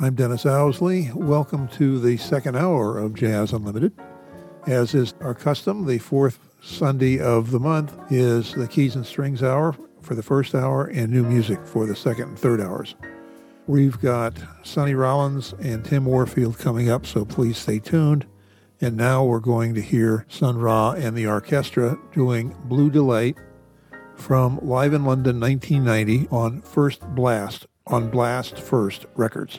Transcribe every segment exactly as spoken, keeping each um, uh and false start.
I'm Dennis Owsley. Welcome to the second hour of Jazz Unlimited. As is our custom, the fourth Sunday of the month is the Keys and Strings Hour for the first hour and new music for the second and third hours. We've got Sonny Rollins and Tim Warfield coming up, so please stay tuned. And now we're going to hear Sun Ra and the orchestra doing Blue Delight from Live in London nineteen ninety on First Blast, on Blast First Records.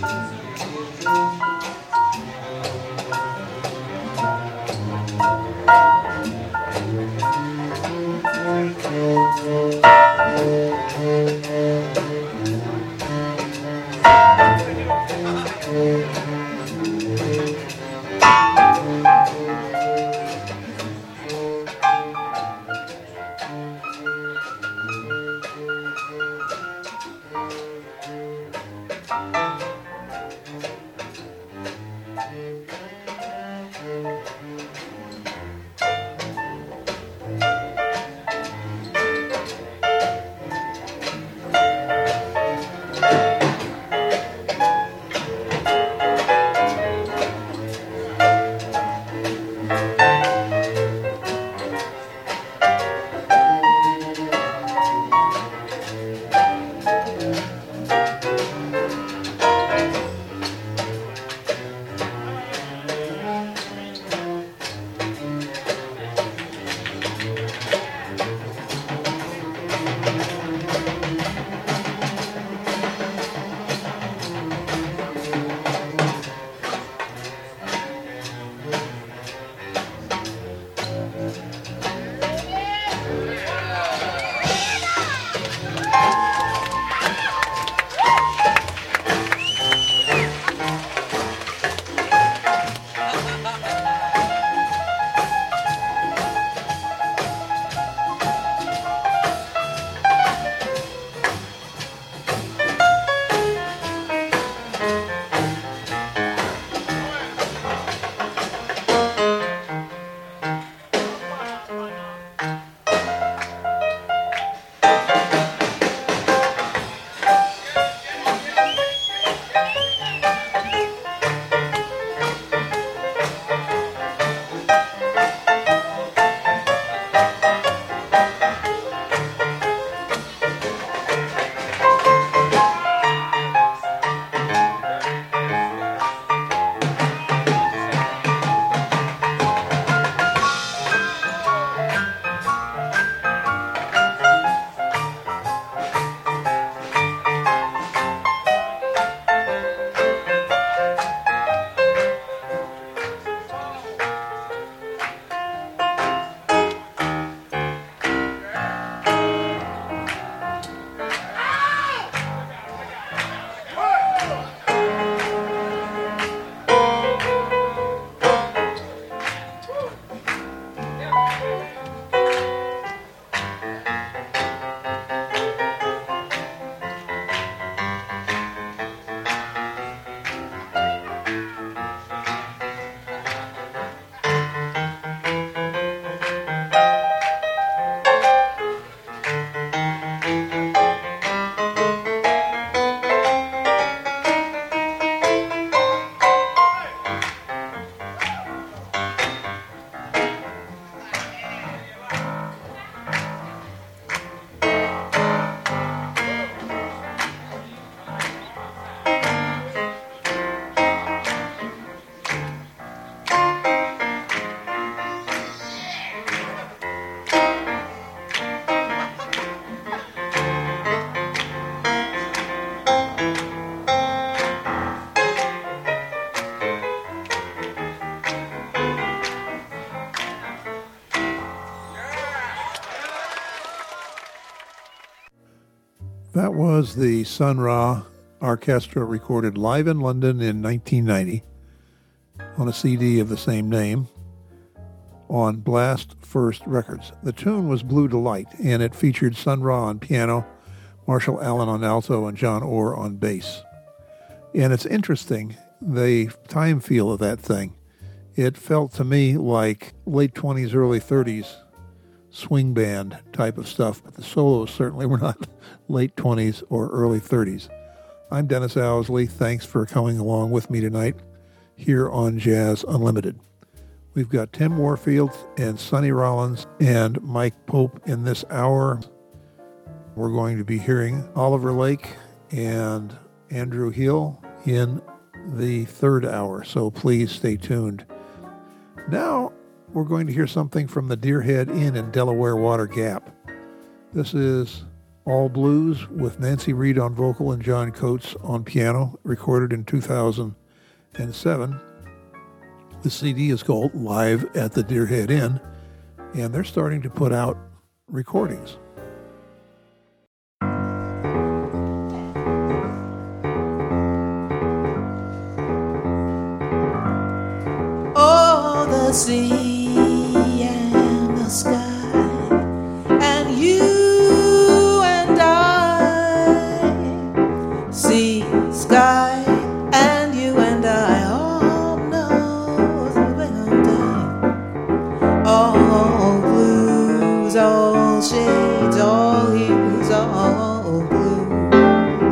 That was the Sun Ra Orchestra, recorded live in London in nineteen ninety on a C D of the same name on Blast First Records. The tune was Blue Delight, and it featured Sun Ra on piano, Marshall Allen on alto, and John Orr on bass. And it's interesting, the time feel of that thing. It felt to me like late twenties, early thirties swing band type of stuff, but the solos certainly were not late twenties or early thirties. I'm Dennis Owsley. Thanks for coming along with me tonight here on Jazz Unlimited. We've got Tim Warfield and Sonny Rollins and Mike Pope in this hour. We're going to be hearing Oliver Lake and Andrew Hill in the third hour, so please stay tuned. Now, we're going to hear something from the Deerhead Inn in Delaware Water Gap. This is All Blues with Nancy Reed on vocal and John Coates on piano, recorded in two thousand seven. The C D is called Live at the Deerhead Inn, and they're starting to put out recordings. Oh, the sea and the sky, and you and I. Sea, sky, and you and I all know the winter day. All blues, all shades, all hues, all blues.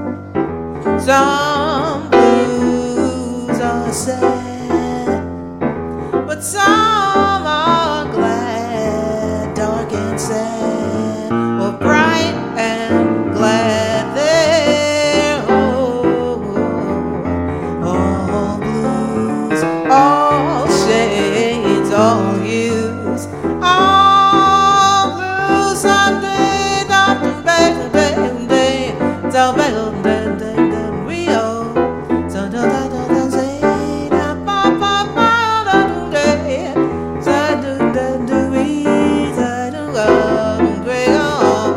Some blues are sad, but some are glad, dark and sad, or bright and glad. They're oh, all blues, all shades, all hues, all blues. Someday, Doctor Baker, baby, day, so Baker, day, day, day, we all, so da da da da say, da ba ba ba da do day, so do da do we, so do go, we go,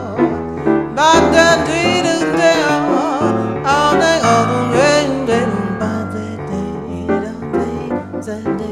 ba da do do day, all day, all the rain, day, ba day, day, da day, so day.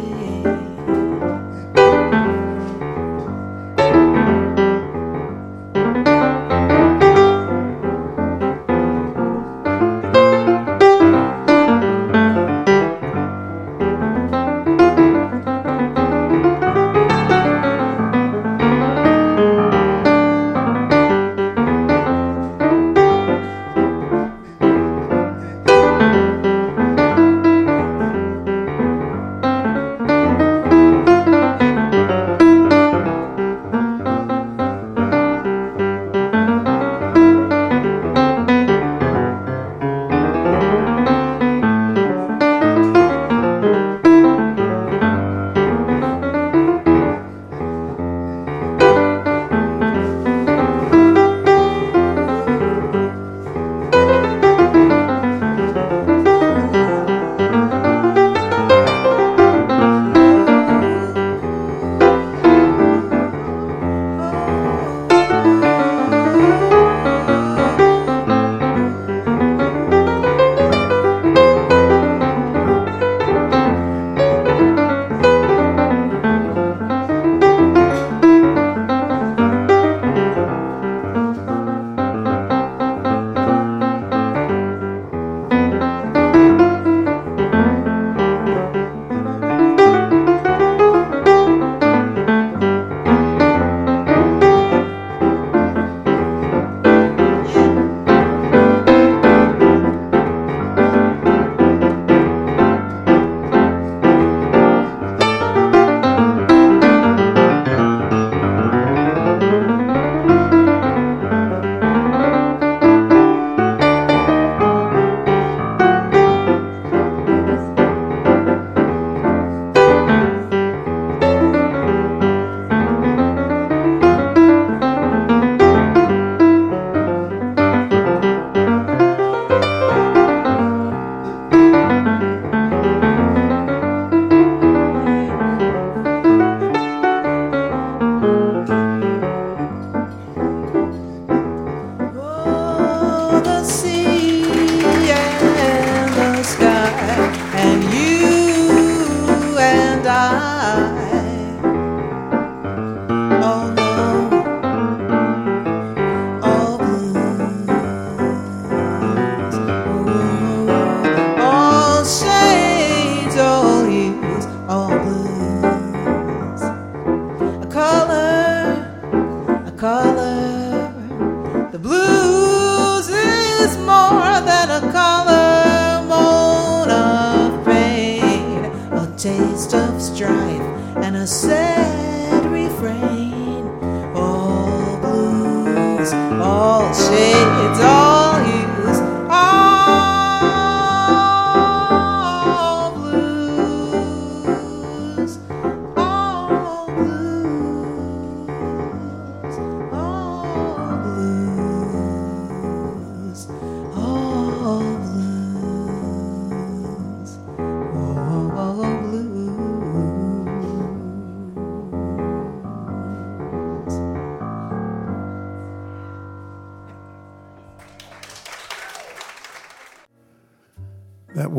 All blues, all blues.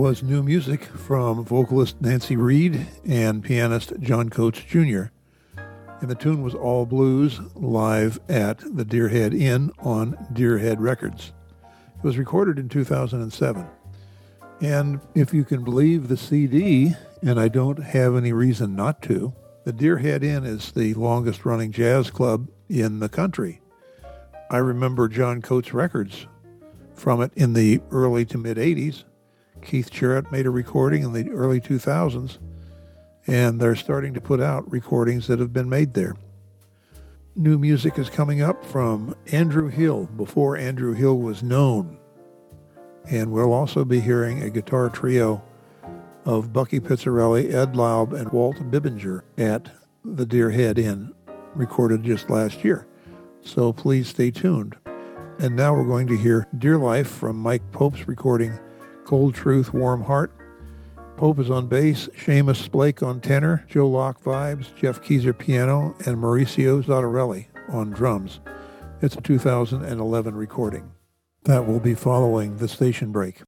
was new music from vocalist Nancy Reed and pianist John Coates Junior And the tune was All Blues, live at the Deerhead Inn on Deerhead Records. It was recorded in two thousand seven. And if you can believe the C D, and I don't have any reason not to, the Deerhead Inn is the longest-running jazz club in the country. I remember John Coates Records from it in the early to mid-eighties. Keith Jarrett made a recording in the early two thousands, and they're starting to put out recordings that have been made there. New music is coming up from Andrew Hill, before Andrew Hill was known. And we'll also be hearing a guitar trio of Bucky Pizzarelli, Ed Laub, and Walt Bibinger at the Deerhead Inn, recorded just last year. So please stay tuned. And now we're going to hear Dear Life from Mike Pope's recording Cold Truth, Warm Heart. Pope is on bass, Seamus Blake on tenor, Joe Locke vibes, Jeff Keyser piano, and Mauricio Zottarelli on drums. It's a two thousand eleven recording. That will be following the station break.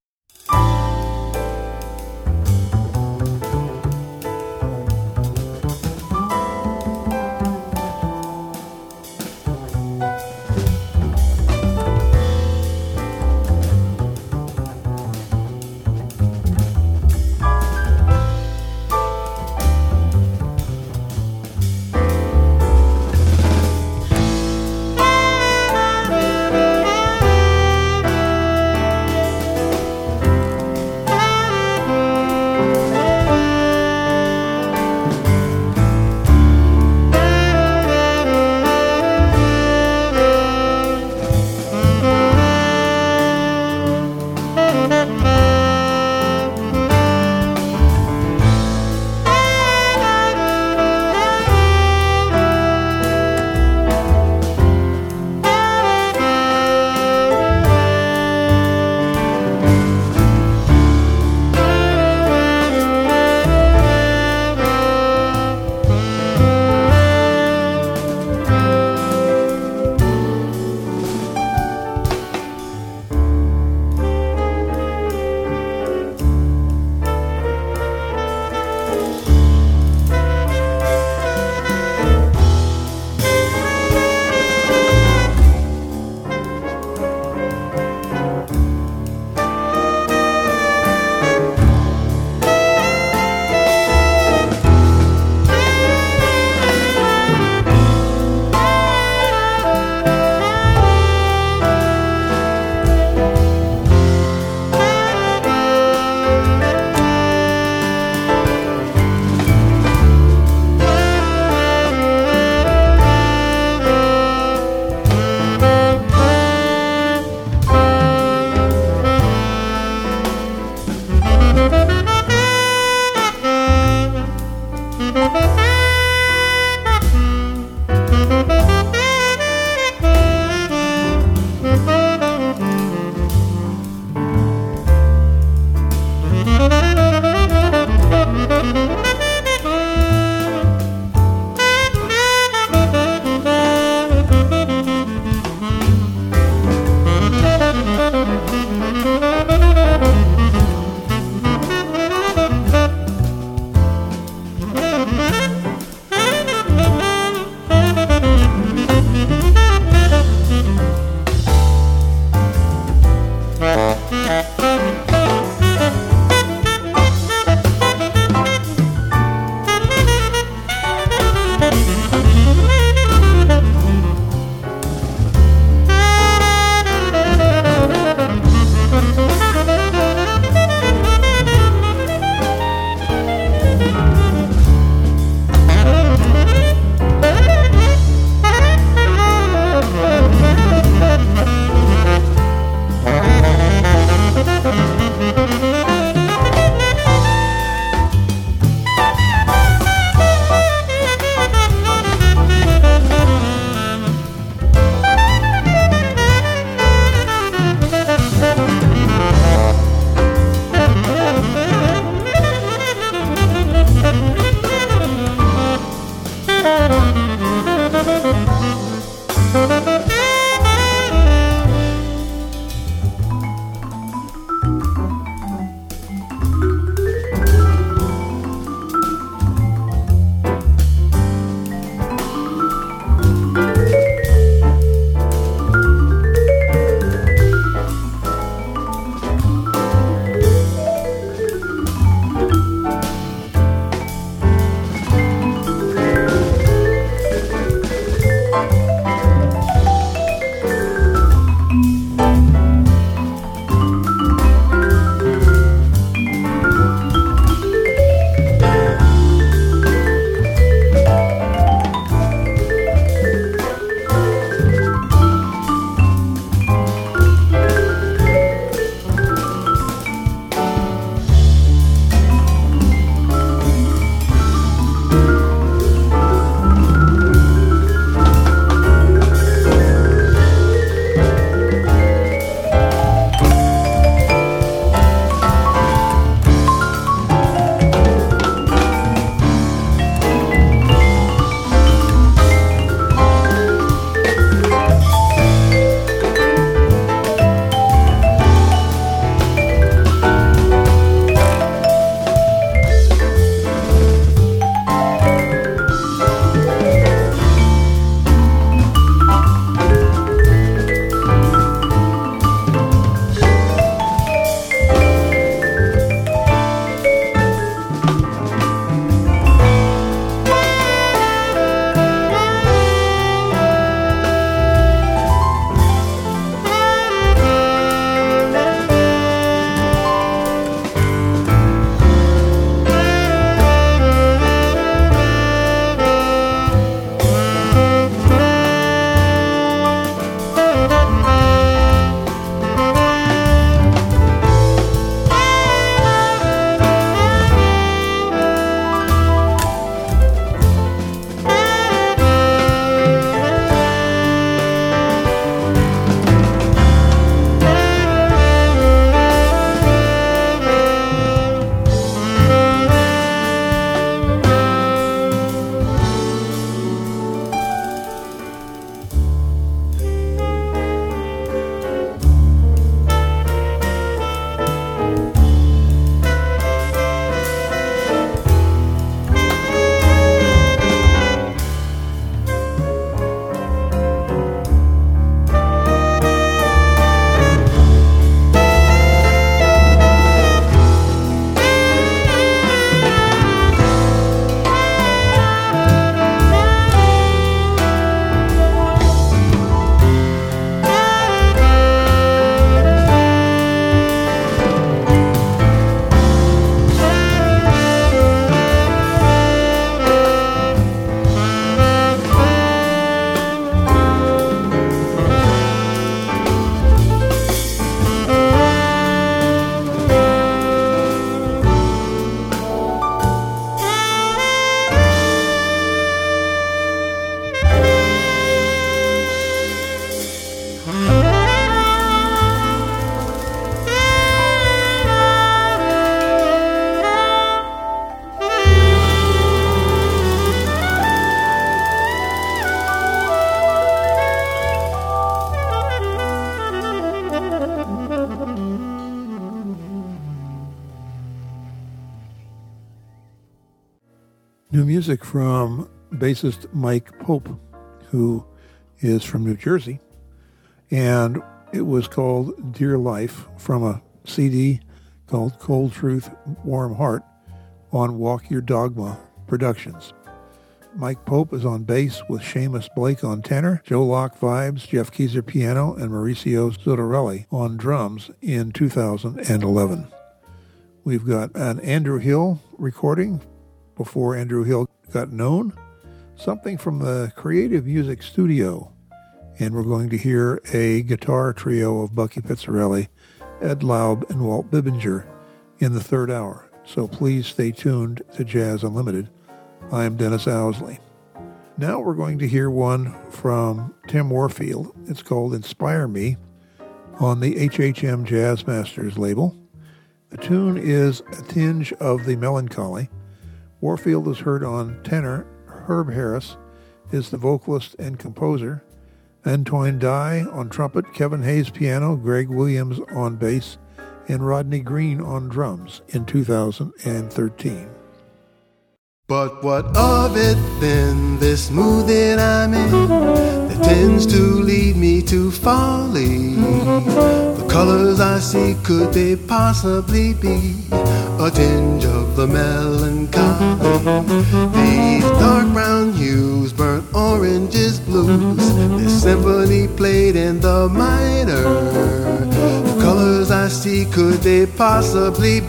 New music from bassist Mike Pope, who is from New Jersey, and it was called Dear Life from a C D called Cold Truth, Warm Heart on Walk Your Dogma Productions. Mike Pope is on bass with Seamus Blake on tenor, Joe Locke vibes, Jeff Keyser piano, and Mauricio Sotorelli on drums in two thousand eleven. We've got an Andrew Hill recording before Andrew Hill got known, something from the Creative Music Studio, and we're going to hear a guitar trio of Bucky Pizzarelli, Ed Laub, and Walt Bibinger in the third hour. So please stay tuned to Jazz Unlimited. I'm Dennis Owsley. Now we're going to hear one from Tim Warfield. It's called Inspire Me on the H H M Jazz Masters label. The tune is A Tinge of the Melancholy. Warfield is heard on tenor. Herb Harris is the vocalist and composer. Antoine Dye on trumpet, Kevin Hayes piano, Greg Williams on bass, and Rodney Green on drums in two thousand thirteen. But what of it then, this mood that I'm in, that tends to lead me to folly? The colors I see, could they possibly be a tinge of the melancholy? These dark brown hues, burnt oranges, blues, this symphony played in the minor. The colors I see, could they possibly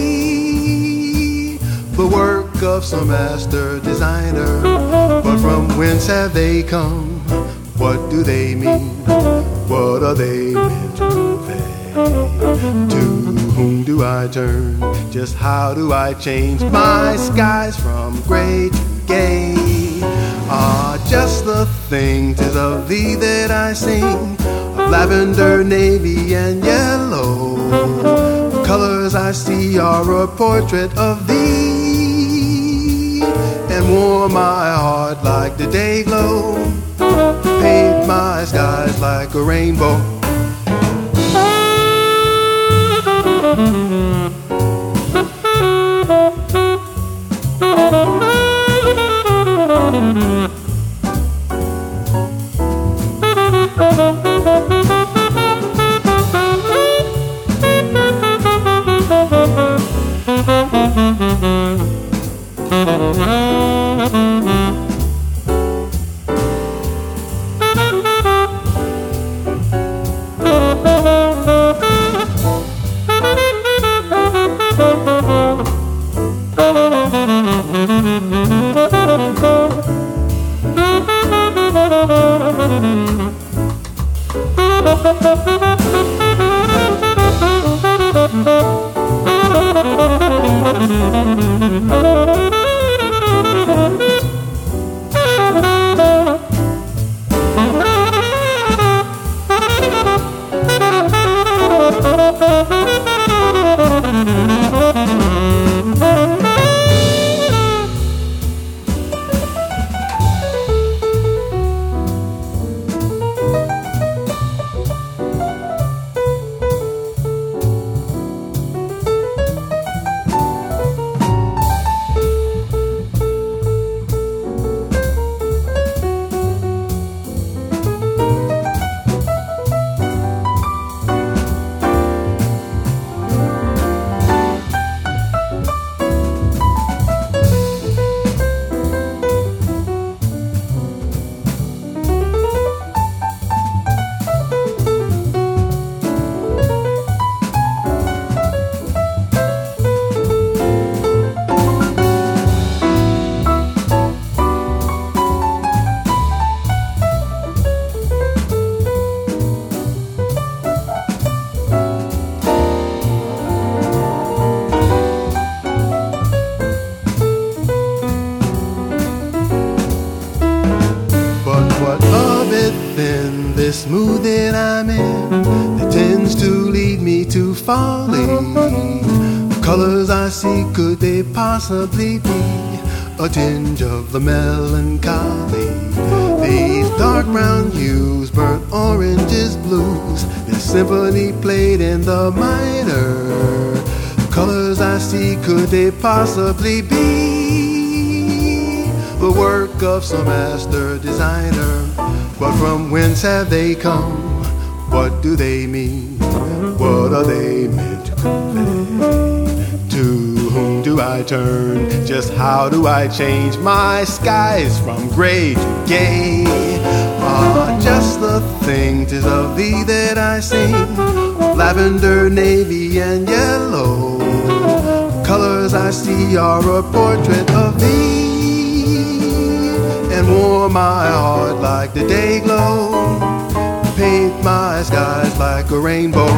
be the work of some master designer? But from whence have they come? What do they mean? What are they meant to convey? To whom do I turn? Just how do I change my skies from gray to gay? Ah, just the thing, 'tis of thee that I sing, of lavender, navy, and yellow. The colors I see are a portrait of thee, and warm my heart like the day glow, paint my skies like a rainbow. This mood that I'm in, that tends to lead me to folly. The colors I see, could they possibly be a tinge of the melancholy? These dark brown hues, burnt oranges, blues, this symphony played in the minor. The colors I see, could they possibly be the work of some master designer. But from whence have they come? What do they mean? What are they meant to convey? To whom do I turn? Just how do I change my skies from gray to gay? Ah, just the thing 'tis of thee that I sing, lavender, navy, and yellow. The colors I see are a portrait of thee, and warm my heart like the day glow, paint my skies like a rainbow.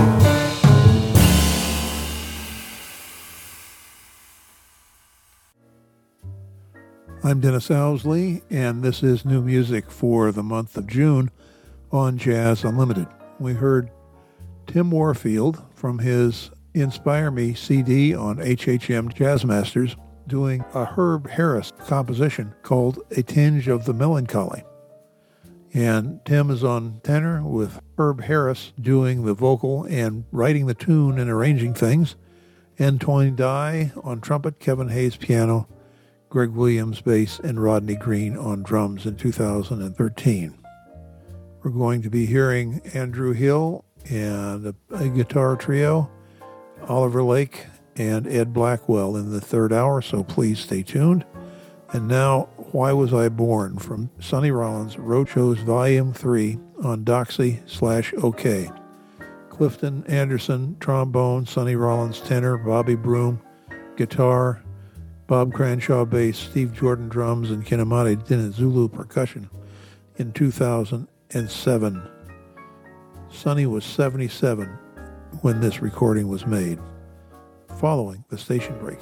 I'm Dennis Owsley, and this is new music for the month of June on Jazz Unlimited. We heard Tim Warfield from his Inspire Me C D on H H M Jazz Masters doing a Herb Harris composition called A Tinge of the Melancholy. And Tim is on tenor with Herb Harris doing the vocal and writing the tune and arranging things, and Twain Dye on trumpet, Kevin Hayes piano, Greg Williams bass, and Rodney Green on drums in two thousand thirteen. We're going to be hearing Andrew Hill and a, a guitar trio, Oliver Lake and Ed Blackwell in the third hour, so please stay tuned. And now, Why Was I Born from Sonny Rollins, Roadshows Volume three on Doxy slash OK. Clifton Anderson, trombone, Sonny Rollins tenor, Bobby Broom, guitar, Bob Cranshaw bass, Steve Jordan drums, and Kinamati Dinizulu percussion in two thousand seven. Sonny was seventy-seven when this recording was made. Following the station break.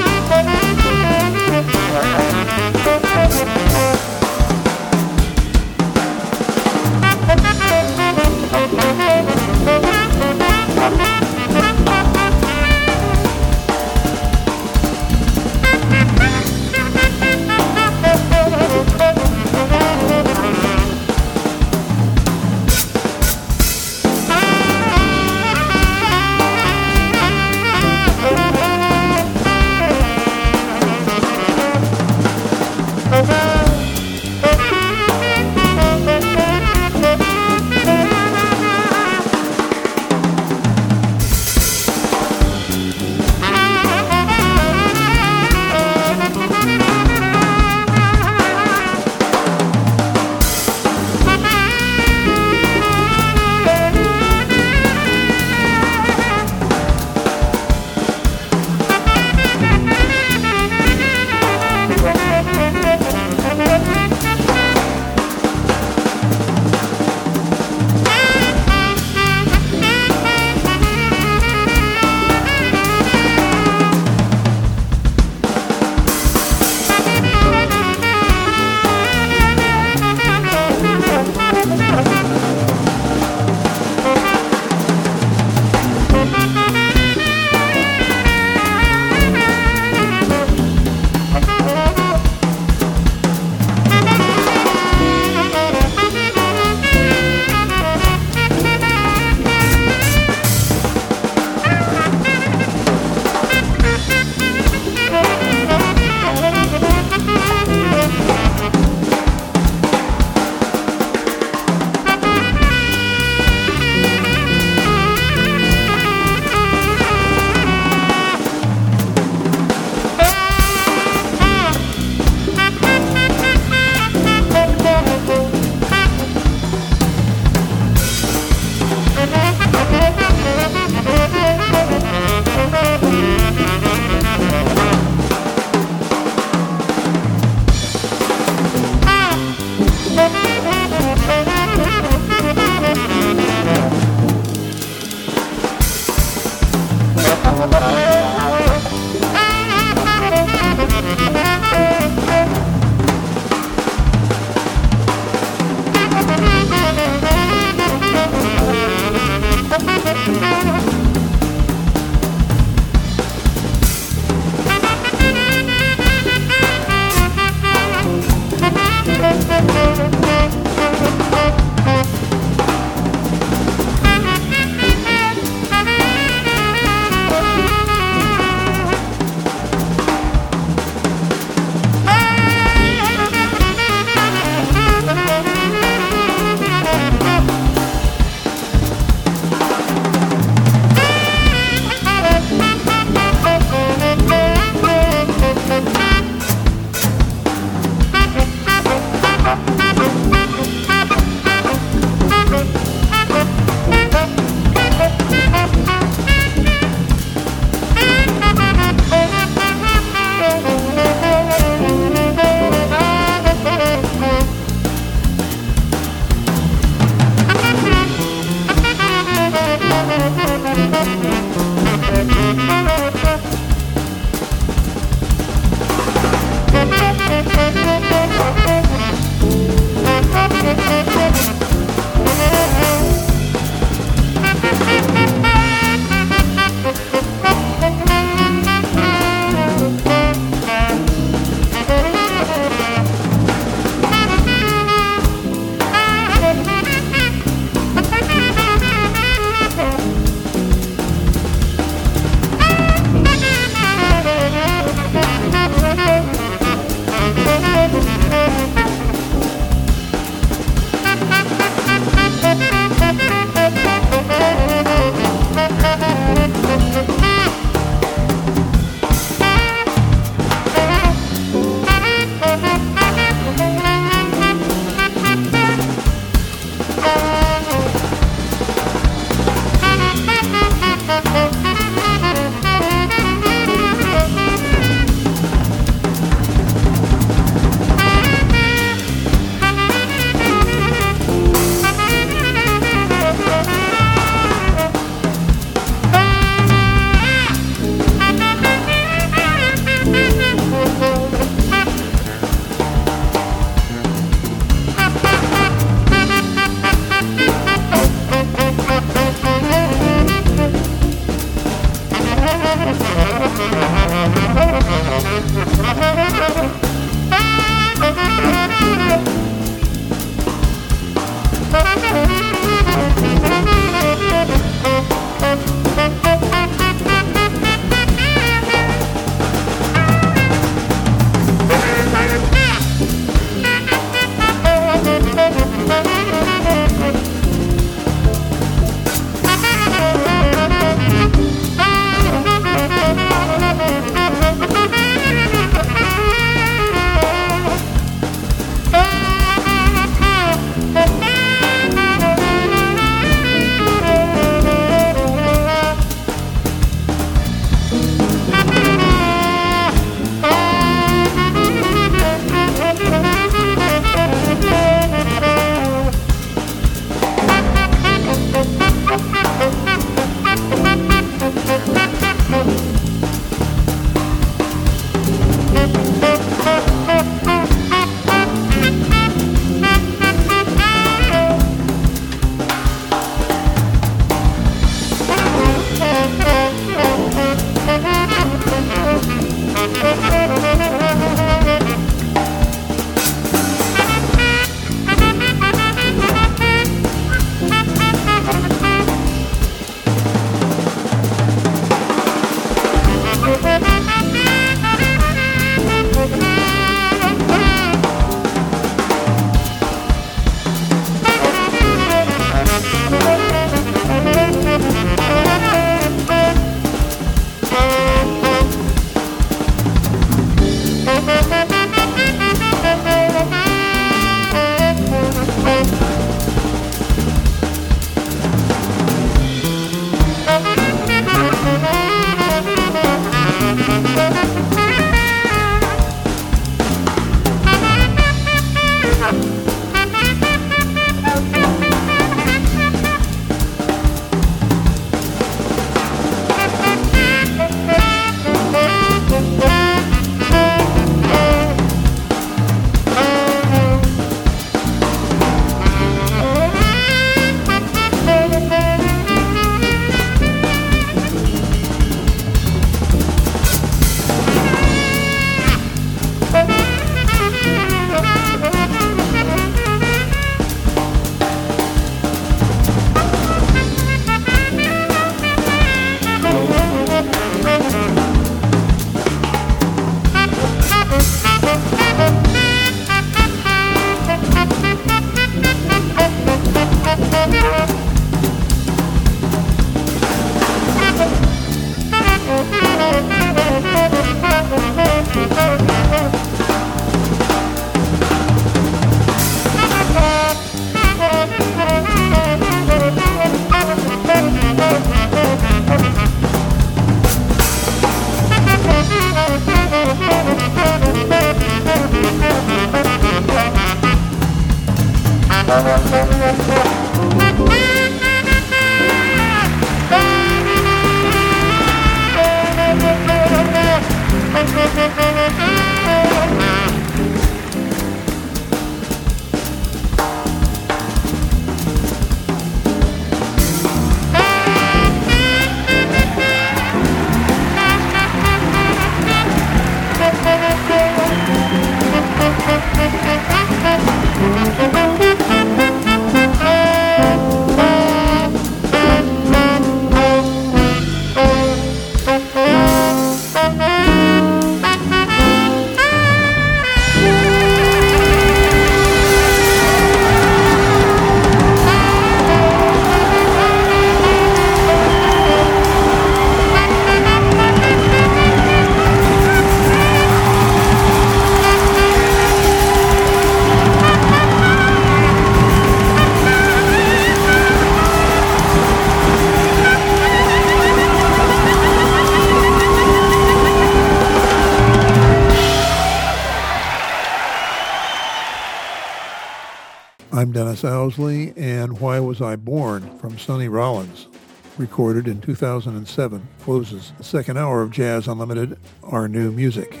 I'm Dennis Owsley, and Why Was I Born from Sonny Rollins, recorded in two thousand seven, closes the second hour of Jazz Unlimited, Our New Music.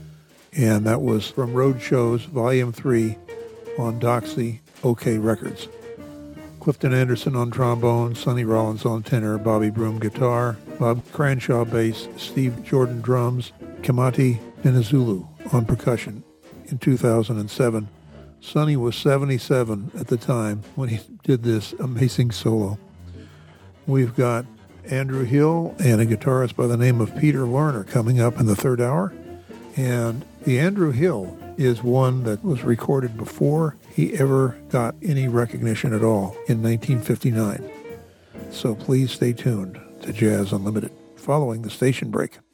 And that was from Road Shows, Volume three on Doxy OK Records. Clifton Anderson on trombone, Sonny Rollins on tenor, Bobby Broom guitar, Bob Cranshaw bass, Steve Jordan drums, Kamati Dinizulu on percussion. In two thousand seven, Sonny was seventy-seven at the time when he did this amazing solo. We've got Andrew Hill and a guitarist by the name of Peter Lerner coming up in the third hour. And the Andrew Hill is one that was recorded before he ever got any recognition at all in nineteen fifty-nine. So please stay tuned to Jazz Unlimited following the station break.